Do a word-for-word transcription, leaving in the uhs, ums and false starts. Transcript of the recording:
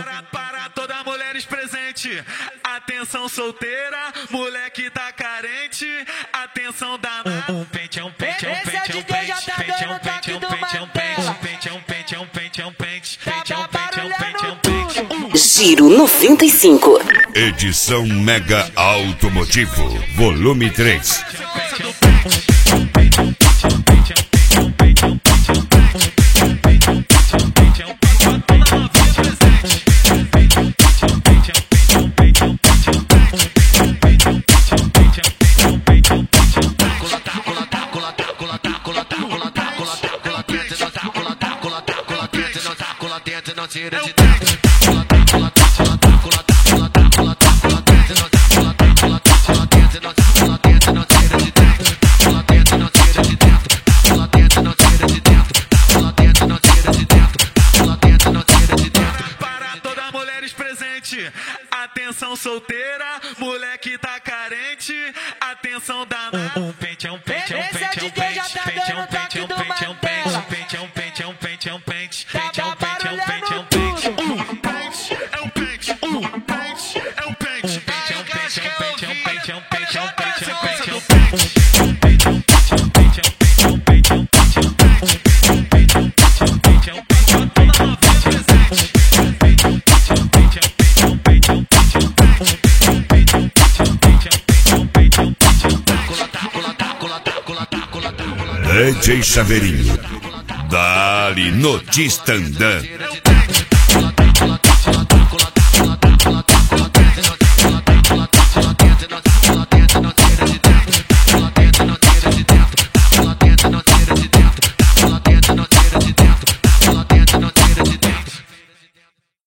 Para, para todas as mulheres presentes. Atenção solteira, moleque tá carente. Atenção danada. Um pente, é um pente, é um pente, é um pente. Pente, é um pente, é um pente, é um pente. Pente, é um pente, é um pente, é um pente. Pente, é um pente, é um pente, é um pente. Giro noventa e cinco. Edição Mega Automotivo, volume três. Não tira de dentro. Para todas as mulheres presentes. Atenção solteira, moleque tá carente. Atenção danada. Um pente, é um pente, é um pente, é um pente. Pente, é um pente, é um pente, é um pente. Pente, é um pente, é um pente, é um pente. Pente, é um pente, é um pente, é um pente. Um pente, é um pente. Um pente, é um pente. Pente, é um pente, é um pente, é um pente, é um pente, é um pente, é um pente, é um pente. D J Chaveirinho, Dali no Tistandã.